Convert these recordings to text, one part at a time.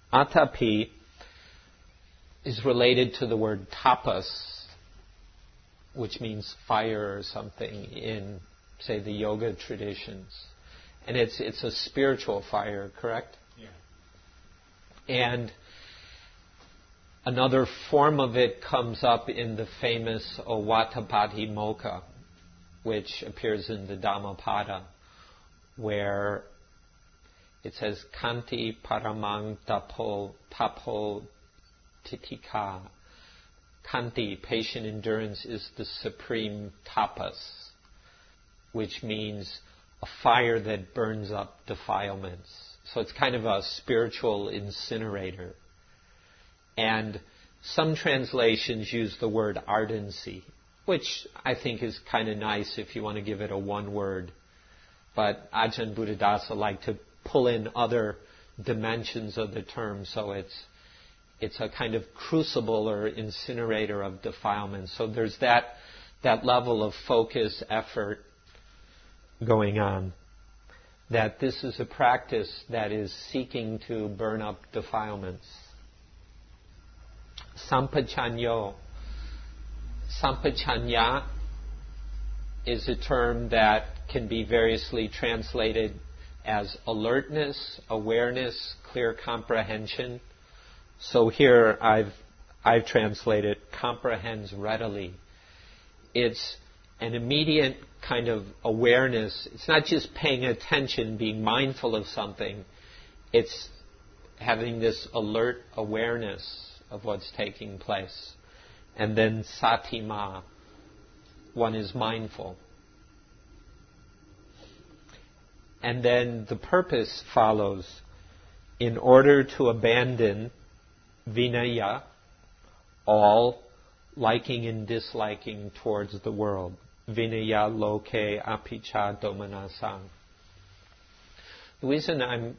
Atapi is related to the word tapas, which means fire or something in, say, the yoga traditions. And it's a spiritual fire, correct? Yeah. And another form of it comes up in the famous Ovattapati Mokkha, which appears in the Dhammapada, where it says, Kanti paramang tapo titika. Kanti, patient endurance, is the supreme tapas, which means a fire that burns up defilements. So it's kind of a spiritual incinerator. And some translations use the word ardency, which I think is kind of nice if you want to give it a one word. But Ajahn Buddhadasa liked to pull in other dimensions of the term, so it's a kind of crucible or incinerator of defilement. So there's that level of focus, effort going on. That this is a practice that is seeking to burn up defilements. Sampachanyo. Sampachanya is a term that can be variously translated as alertness, awareness, clear comprehension. So here I've translated comprehends readily. It's an immediate kind of awareness. It's not just paying attention, being mindful of something. It's having this alert awareness of what's taking place. And then satima, one is mindful. And then the purpose follows. In order to abandon vinaya, all liking and disliking towards the world. Vinaya loke apicha domanasang. The reason I'm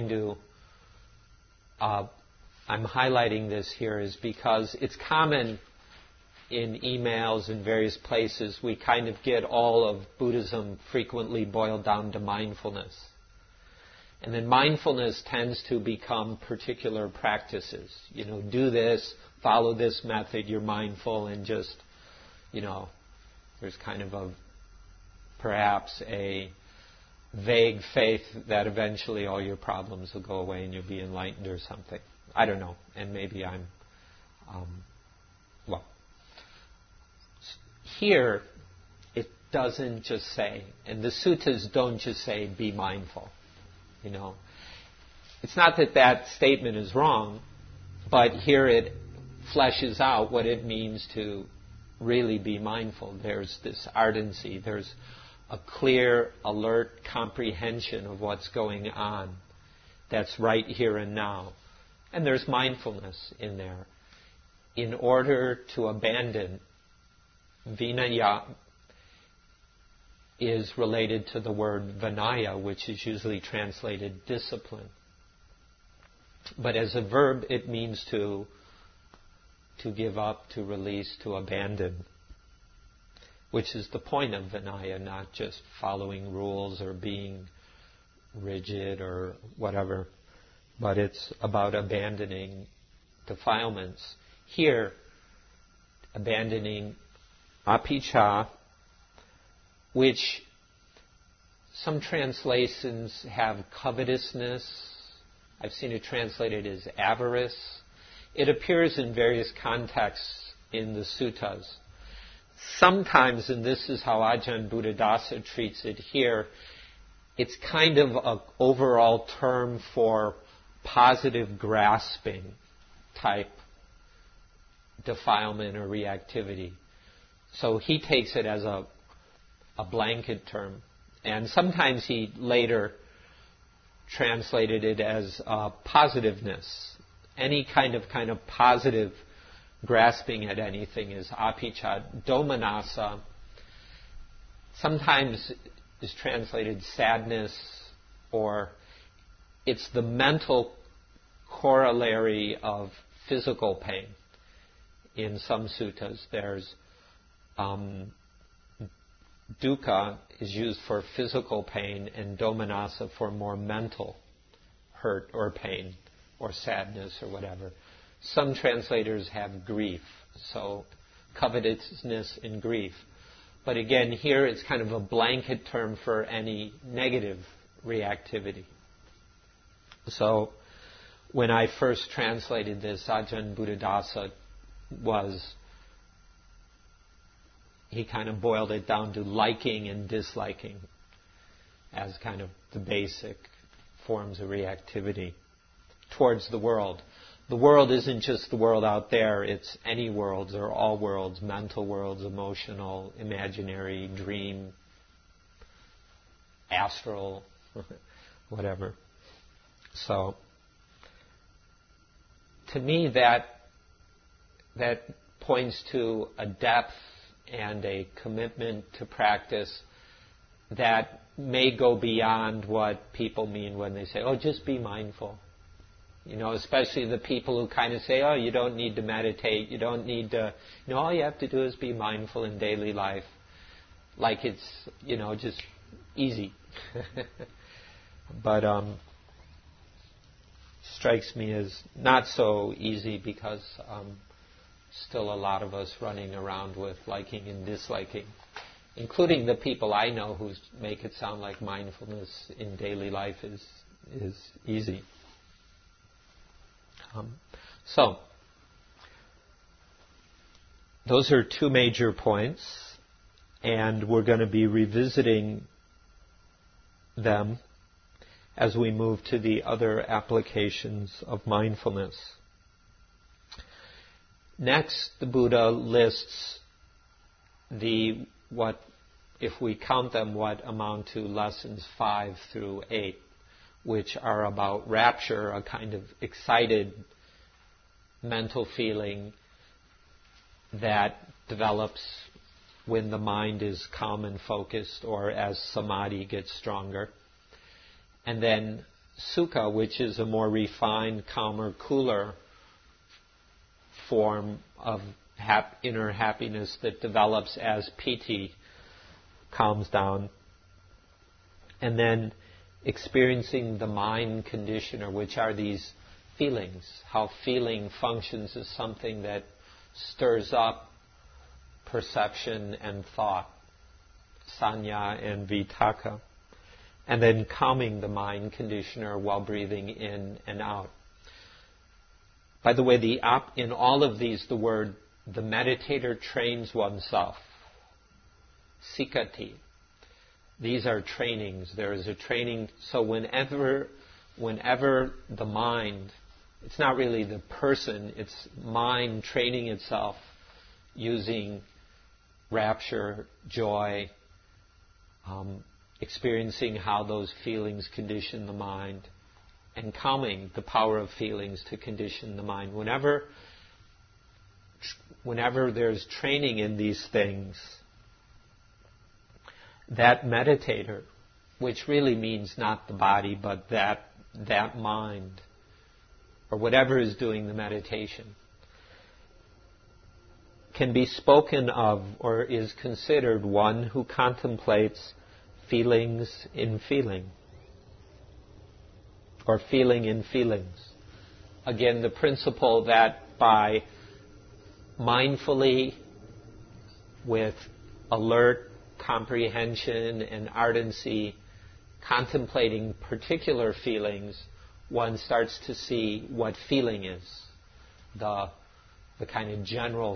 highlighting this here is because it's common in emails and various places, we kind of get all of Buddhism frequently boiled down to mindfulness. And then mindfulness tends to become particular practices. Do this, follow this method, you're mindful, and just, there's kind of perhaps a vague faith that eventually all your problems will go away and you'll be enlightened or something. I don't know. And maybe I'm, here, it doesn't just say, and the suttas don't just say, be mindful. It's not that statement is wrong, but here it fleshes out what it means to really be mindful. There's this ardency, there's a clear, alert comprehension of what's going on that's right here and now. And there's mindfulness in there. In order to abandon, vinaya is related to the word vinaya, which is usually translated discipline. But as a verb, it means to give up, to release, to abandon, which is the point of vinaya, not just following rules or being rigid or whatever, but it's about abandoning defilements. Here, abandoning apicca, which some translations have covetousness. I've seen it translated as avarice. It appears in various contexts in the suttas. Sometimes, and this is how Ajahn Buddhadasa treats it here, it's kind of an overall term for positive grasping type defilement or reactivity. So he takes it as a blanket term. And sometimes he later translated it as positiveness. Any kind of positive grasping at anything is apicca. Domanassa sometimes is translated sadness, or it's the mental corollary of physical pain. In some suttas, there's dukkha is used for physical pain and domanassa for more mental hurt or pain or sadness or whatever. Some translators have grief, so covetousness and grief. But again, here it's kind of a blanket term for any negative reactivity. So when I first translated this, Ajahn Buddhadasa he kind of boiled it down to liking and disliking as kind of the basic forms of reactivity towards the world. The world isn't just the world out there, it's any worlds or all worlds, mental worlds, emotional, imaginary, dream, astral, whatever. So, to me that points to a depth and a commitment to practice that may go beyond what people mean when they say, oh, just be mindful. Especially the people who kind of say, oh, you don't need to meditate, you don't need to, all you have to do is be mindful in daily life. Like it's, just easy. But strikes me as not so easy because still a lot of us running around with liking and disliking, including the people I know who make it sound like mindfulness in daily life is easy. So, those are two major points, and we're going to be revisiting them as we move to the other applications of mindfulness. Next, the Buddha lists what, if we count them, what amount to lessons 5 through 8, which are about rapture, a kind of excited mental feeling that develops when the mind is calm and focused or as samadhi gets stronger. And then sukha, which is a more refined, calmer, cooler form of inner happiness that develops as piti calms down. And then experiencing the mind conditioner, which are these feelings, how feeling functions as something that stirs up perception and thought, sanya and vitakka, and then calming the mind conditioner while breathing in and out. By the way, in all of these, the meditator trains oneself, sikati. These are trainings. There is a training. So whenever the mind, it's not really the person, it's mind training itself using rapture, joy, experiencing how those feelings condition the mind, and calming the power of feelings to condition the mind. Whenever there's training in these things, that meditator, which really means not the body, but that mind, or whatever is doing the meditation, can be spoken of or is considered one who contemplates feelings in feeling, or feeling in feelings. Again, the principle that by mindfully, with alert comprehension and ardency, contemplating particular feelings, one starts to see what feeling is, the kind of general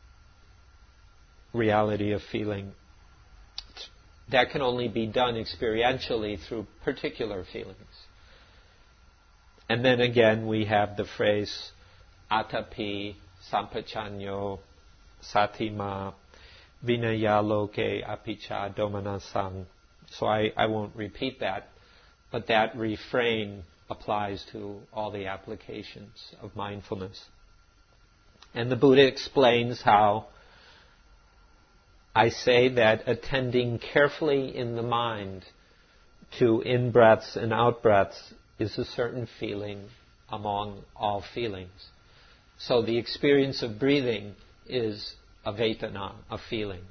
reality of feeling. That can only be done experientially through particular feelings. And then again, we have the phrase atapi sampachanyo satima vinaya loke apicha domanasang. So I won't repeat that, but that refrain applies to all the applications of mindfulness. And the Buddha explains how I say that attending carefully in the mind to in-breaths and out-breaths is a certain feeling among all feelings. So the experience of breathing is a vedana, a feeling.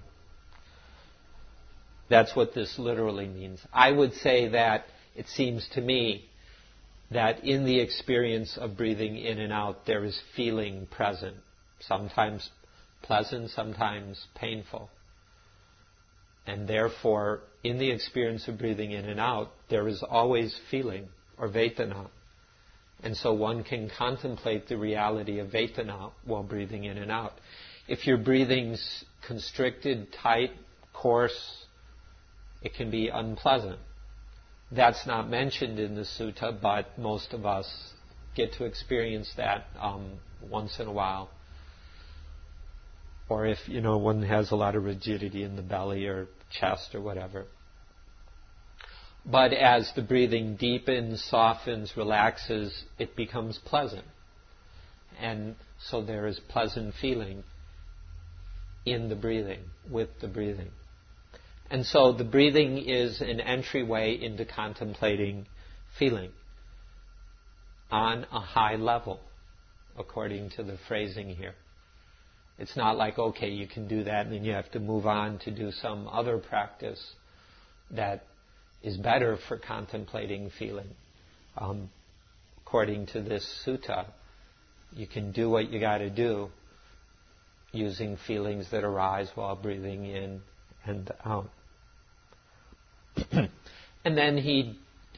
That's what this literally means. I would say that it seems to me that in the experience of breathing in and out, there is feeling present, sometimes pleasant, sometimes painful. And therefore, in the experience of breathing in and out, there is always feeling, or Vedana. And so one can contemplate the reality of Vedana while breathing in and out. If you're breathing constricted, tight, coarse, it can be unpleasant. That's not mentioned in the sutta, but most of us get to experience that once in a while. Or if, one has a lot of rigidity in the belly or chest or whatever. But as the breathing deepens, softens, relaxes, it becomes pleasant. And so there is pleasant feeling in the breathing, with the breathing. And so the breathing is an entryway into contemplating feeling on a high level, according to the phrasing here. It's not like, okay, you can do that and then you have to move on to do some other practice that is better for contemplating feeling. According to this sutta, you can do what you got to do using feelings that arise while breathing in and out. And then he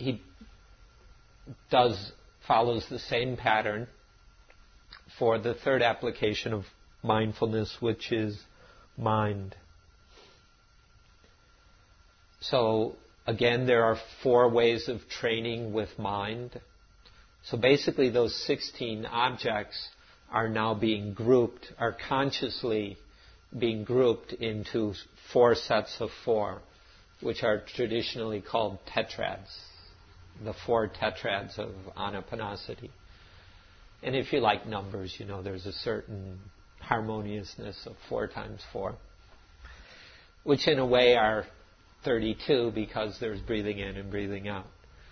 follows the same pattern for the third application of mindfulness, which is mind. So again, there are 4 ways of training with mind. So basically those 16 objects are now being grouped, are consciously being grouped into 4 sets of 4, which are traditionally called tetrads, the 4 tetrads of Anapanasati. And if you like numbers, there's a certain harmoniousness of 4 times 4, which in a way are 32 because there's breathing in and breathing out.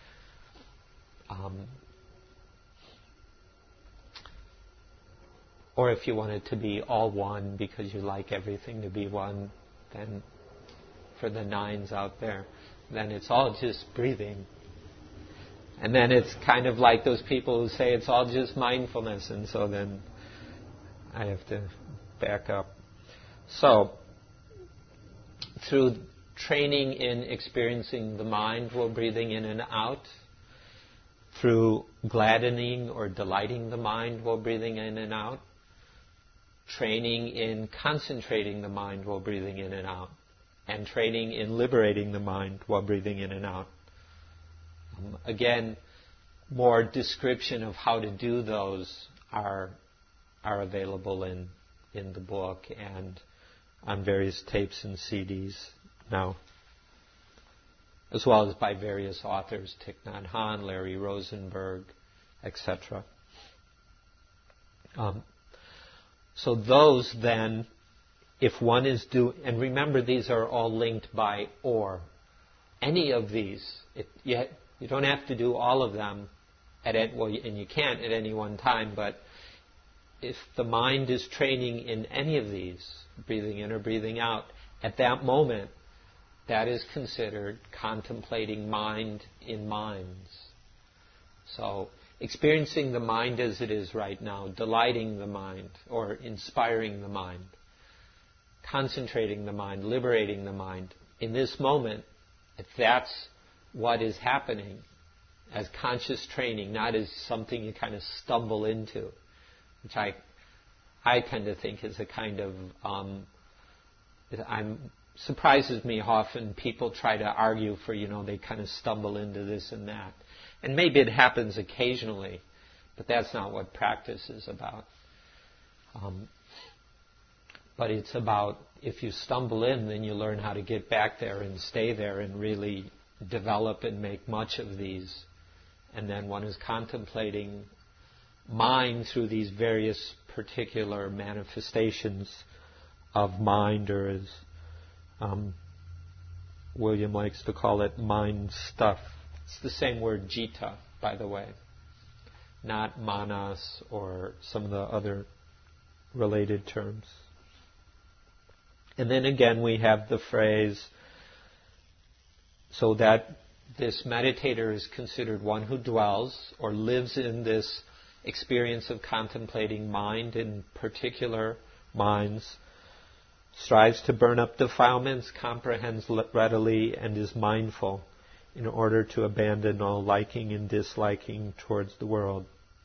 Or if you want it to be all one because you like everything to be one, then for the 9s out there, then it's all just breathing. And then it's kind of like those people who say it's all just mindfulness, and so then I have to back up. So, through training in experiencing the mind while breathing in and out, through gladdening or delighting the mind while breathing in and out, training in concentrating the mind while breathing in and out, and training in liberating the mind while breathing in and out. Again, more description of how to do those are available in the book and on various tapes and CDs now, as well as by various authors, Thich Nhat Hanh, Larry Rosenberg, etc. So those then, if one is and remember these are all linked by or. Any of these, you don't have to do all of them, and you can't at any one time, but if the mind is training in any of these, breathing in or breathing out, at that moment, that is considered contemplating mind in minds. So, experiencing the mind as it is right now, delighting the mind, or inspiring the mind, concentrating the mind, liberating the mind. In this moment, if that's what is happening as conscious training, not as something you kind of stumble into, which I tend to think is a kind of, surprises me how often people try to argue for, they kind of stumble into this and that. And maybe it happens occasionally, but that's not what practice is about. But it's about, if you stumble in, then you learn how to get back there and stay there and really develop and make much of these. And then one is contemplating mind through these various particular manifestations of mind, or as William likes to call it, mind stuff. It's the same word, jita, by the way, not manas or some of the other related terms. And then again we have the phrase, so that this meditator is considered one who dwells or lives in this experience of contemplating mind in particular minds, strives to burn up defilements, comprehends readily, and is mindful in order to abandon all liking and disliking towards the world.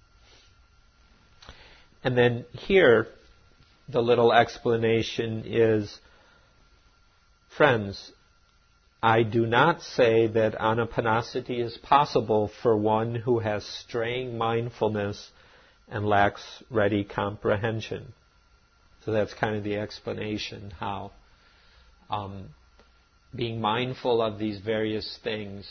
And then here, the little explanation is, friends, I do not say that anapanasati is possible for one who has straying mindfulness and lacks ready comprehension. So that's kind of the explanation, how being mindful of these various things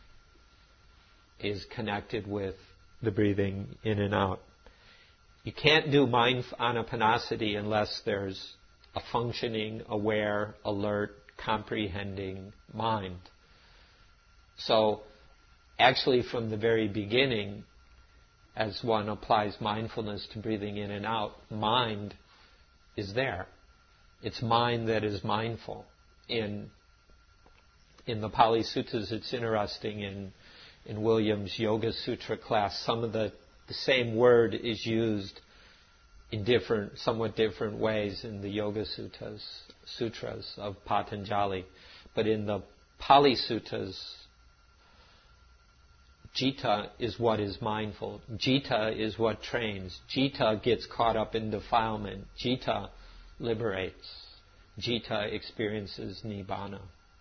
is connected with the breathing in and out. You can't do anapanasati unless there's a functioning, aware, alert, comprehending mind. So actually from the very beginning, as one applies mindfulness to breathing in and out, mind is there. It's mind that is mindful. In the Pali Suttas, it's interesting, in William's Yoga Sutra class, some of the same word is used in somewhat different ways in the Yoga Sutras of Patanjali. But in the Pali Suttas, Jita is what is mindful. Jita is what trains. Jita gets caught up in defilement. Jita liberates. Jita experiences Nibbana.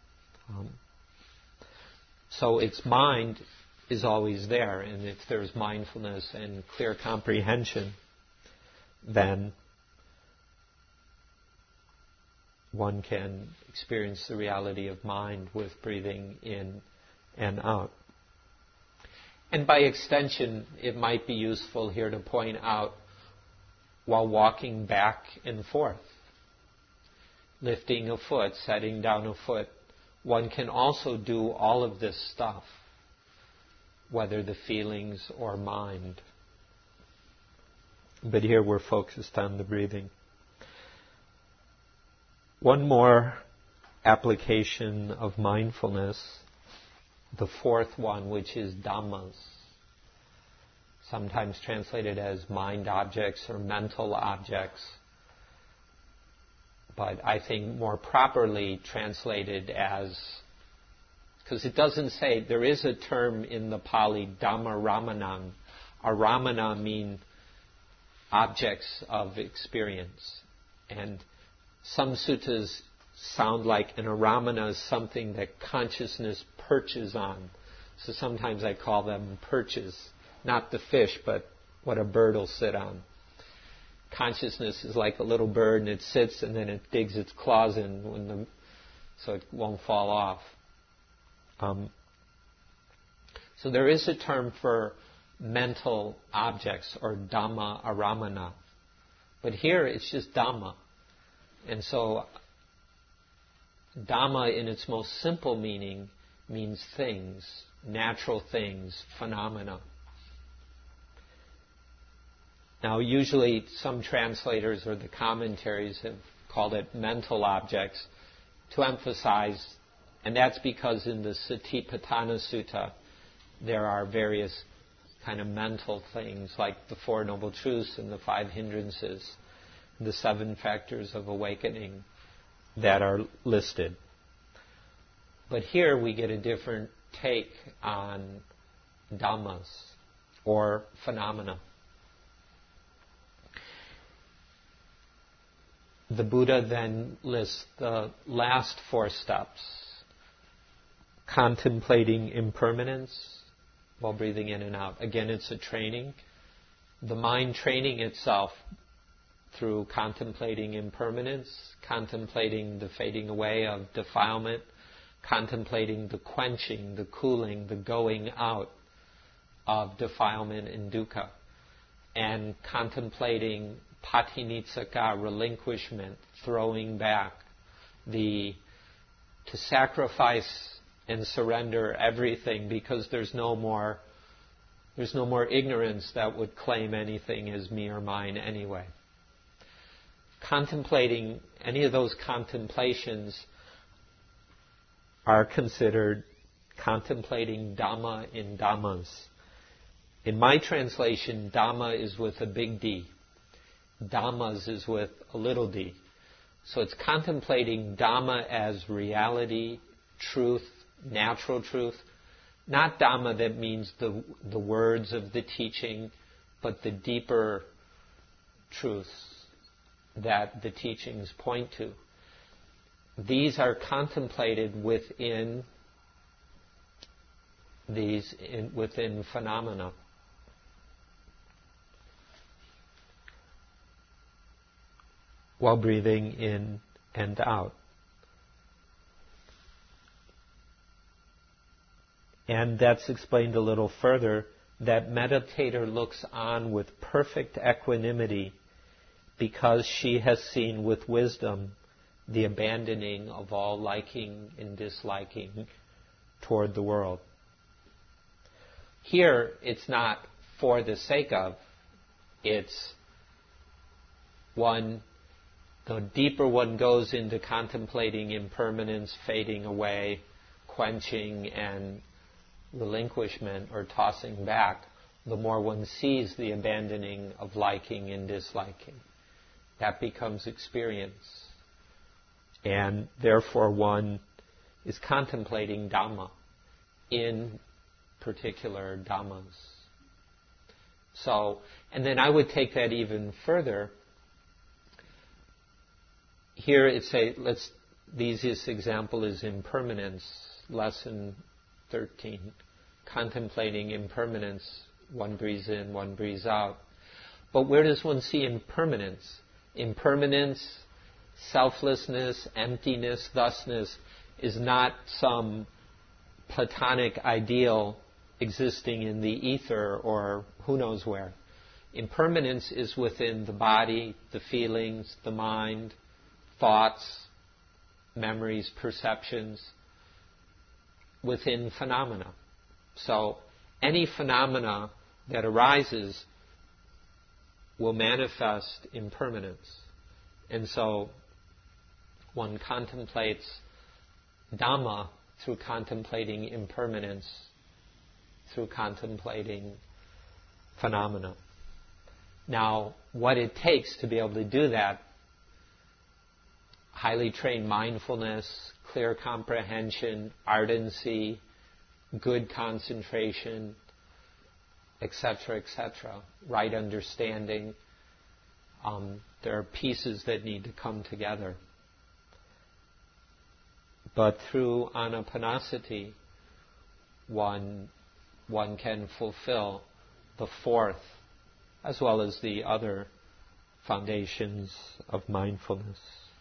So its mind is always there, and if there's mindfulness and clear comprehension, then one can experience the reality of mind with breathing in and out. And by extension, it might be useful here to point out, while walking back and forth, lifting a foot, setting down a foot, one can also do all of this stuff, whether the feelings or mind. But here we're focused on the breathing. One more application of mindfulness, the fourth one, which is dhammas, sometimes translated as mind objects or mental objects, but I think more properly translated as, because it doesn't say, there is a term in the Pali, Dhamma Ramanam. Aramana mean objects of experience. And some suttas sound like an aramana is something that consciousness perches on. So sometimes I call them perches. Not the fish, but what a bird will sit on. Consciousness is like a little bird, and it sits and then it digs its claws in so it won't fall off. So there is a term for mental objects, or Dhamma Aramana. But here it's just Dhamma. And so Dhamma in its most simple meaning means things, natural things, phenomena. Now usually some translators or the commentaries have called it mental objects to emphasize, and that's because in the Satipatthana Sutta there are various kind of mental things like the Four Noble Truths and the Five Hindrances, the 7 factors of awakening that are listed. But here we get a different take on dhammas, or phenomena. The Buddha then lists the last 4 steps: contemplating impermanence while breathing in and out. Again, it's a training. The mind training itself through contemplating impermanence, contemplating the fading away of defilement, contemplating the quenching, the cooling, the going out of defilement and dukkha, and contemplating patinitsaka, relinquishment, throwing back, to sacrifice and surrender everything, because there's no more ignorance that would claim anything as me or mine anyway. Contemplating any of those contemplations are considered contemplating Dhamma in Dhammas. In my translation, Dhamma is with a big D. Dhammas is with a little d. So it's contemplating Dhamma as reality, truth, natural truth. Not Dhamma that means the words of the teaching, but the deeper truths that the teachings point to. These are contemplated within within phenomena. While breathing in and out. And that's explained a little further, that meditator looks on with perfect equanimity because she has seen with wisdom the abandoning of all liking and disliking toward the world. Here, it's not for the sake of, it's one. The deeper one goes into contemplating impermanence, fading away, quenching, and relinquishment or tossing back, the more one sees the abandoning of liking and disliking. That becomes experience. And therefore one is contemplating Dhamma in particular Dhammas. So, and then I would take that even further. Here it's the easiest example is impermanence, lesson 13. Contemplating impermanence, one breathes in, one breathes out. But where does one see impermanence? Impermanence, selflessness, emptiness, thusness is not some Platonic ideal existing in the ether or who knows where. Impermanence is within the body, the feelings, the mind, thoughts, memories, perceptions, within phenomena. So any phenomena that arises will manifest impermanence. And so one contemplates Dhamma through contemplating impermanence, through contemplating phenomena. Now, what it takes to be able to do that, highly trained mindfulness, clear comprehension, ardency, good concentration, etc., right understanding. There are pieces that need to come together. But through anapanasati, one can fulfill the fourth, as well as the other foundations of mindfulness.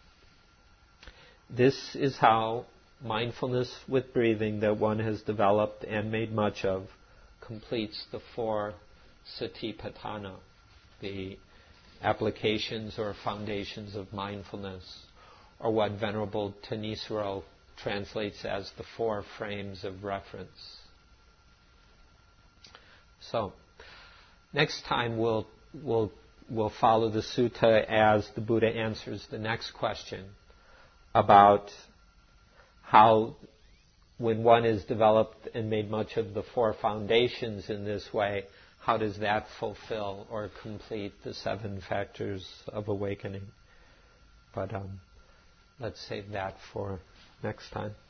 This is how mindfulness with breathing that one has developed and made much of completes the four satipatthana, the applications or foundations of mindfulness, or what Venerable Thanissaro translates as the four frames of reference. So, next time we'll follow the sutta as the Buddha answers the next question about how, when one is developed and made much of the four foundations in this way, how does that fulfill or complete the 7 factors of awakening? But let's save that for next time.